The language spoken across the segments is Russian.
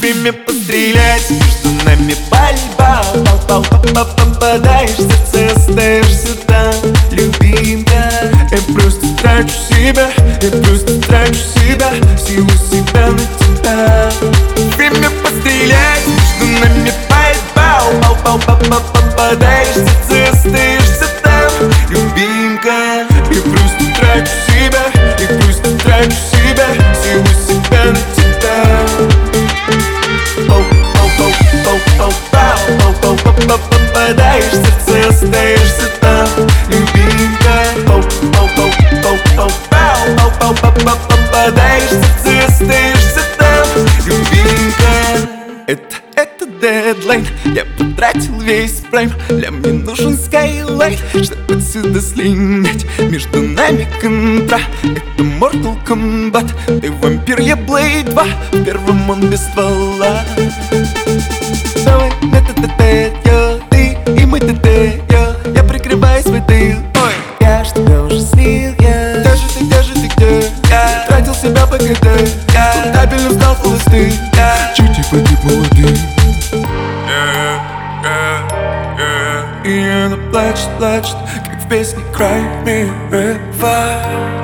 Время пострелять, между нами пальба. Попадаешь в сердце, остаешься там, любимка. Я просто трачу себя, я просто трачу себя, силу себя на тебя. Время пострелять, между нами пальба. Попадаешь в сердце, остаешься там, любимка. Я просто трачу себя, я просто трачу себя, силу себя на тебя. Попадаешь в сердце, остаешься там, любимка. Попадаешь в сердце, остаешься там, любимка. Это дедлайн, я потратил весь прайм. Для мне нужен скайлайт, чтобы отсюда слинять. Между нами контра, это Mortal Kombat. Ты вампир, я Blade 2, в первом он без ствола. Давай на ТТТ, ты и мы ТТ, я прикрываю свой тыл. Ой, я ж тебя уже слил, где же ты, где? Я тратил себя по КТ, табельно встал холостым, чуть и погиб молодым. И она плачет, плачет, как в песне Cry Me River.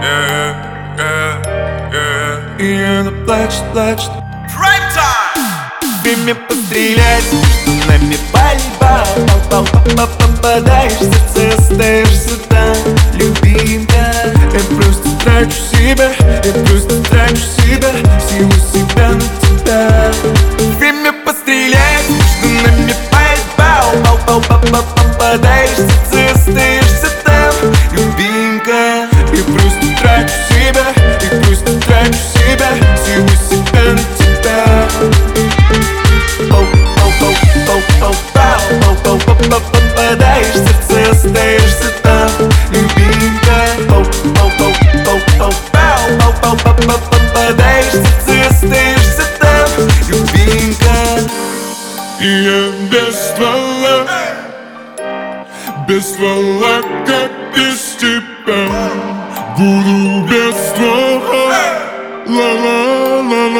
И она плачет, плачет. Время пострелять, между нами пальба. Попадаешь в сердце, остаешься там, любимка. Я просто трачу себя, я просто трачу себя, силу себя на тебя. Время пострелять, между нами пальба. Попадаешь в сердце, остаешься там, любимка. Я просто трачу себя, я просто трачу себя, силу себя на тебя. Попадаешь в сердце, остаешься там, любимка. Попадаешь в сердце, остаешься там, любимка. И я без ствола, как без тебя. Буду без ствола, ла-ла-ла-ла.